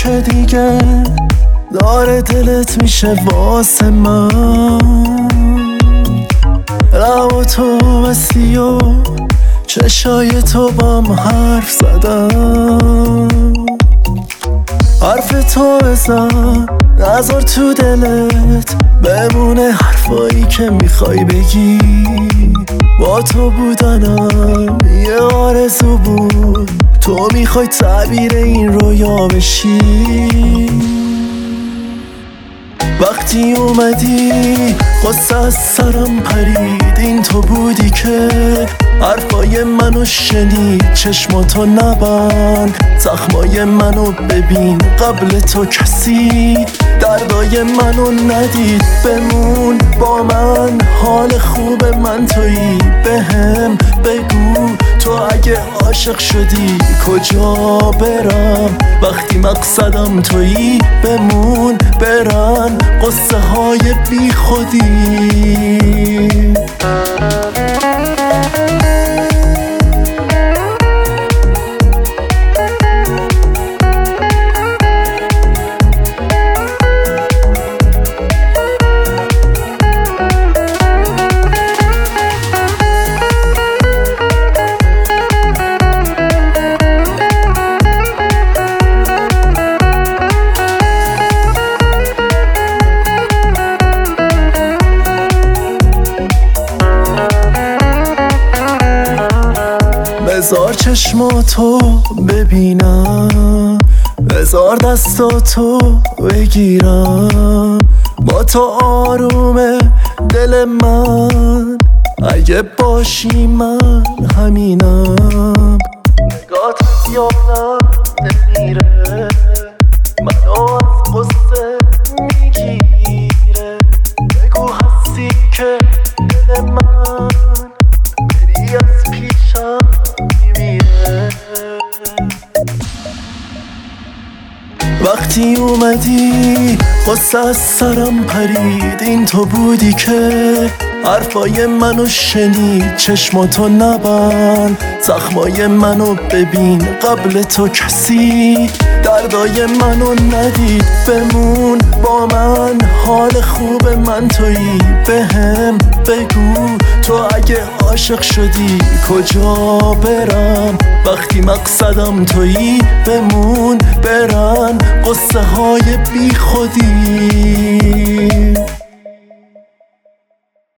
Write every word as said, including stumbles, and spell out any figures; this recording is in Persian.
که دیگه داره دلت میشه واسه من. لبا تو بستی و چشای تو بام حرف زدن. حرف تو بزن نذار تو دلت بمونه حرفایی که میخوای بگی. با تو بودنم یه آرزو بود، تو میخوای تعبیر این رویا بشی. وقتی اومدی قصه از سرم پرید، این تو بودی که حرفای منو شنید. چشماتو نبند، زخمای منو ببین، قبل تو کسی دردای منو ندید. بمون با من، حال خوب من تویی. بهم بگو تو اگه عاشق شدی کجا برم، وقتی مقصدم تویی. بمون برن قصه های بی خودی. بذار چشماتو ببینم، بذار دستاتو بگیرم. با تو آرومه دل من، اگه باشی من همینم. نگات یادم نمیره، منو از قصه میگیره. بگو هستی که دل من بری از پیشم میمیره. وقتی اومدی قصه از سرم پرید، این تو بودی که حرفای منو شنید. چشماتو نبند، زخمای منو ببین، قبل تو کسی دردای منو ندید. بمون با من، حال خوب من تویی. بهم بگو تو اگه عاشق شدی کجا برم، وقتی مقصدم تویی. بمون برن قصه های بی خودی.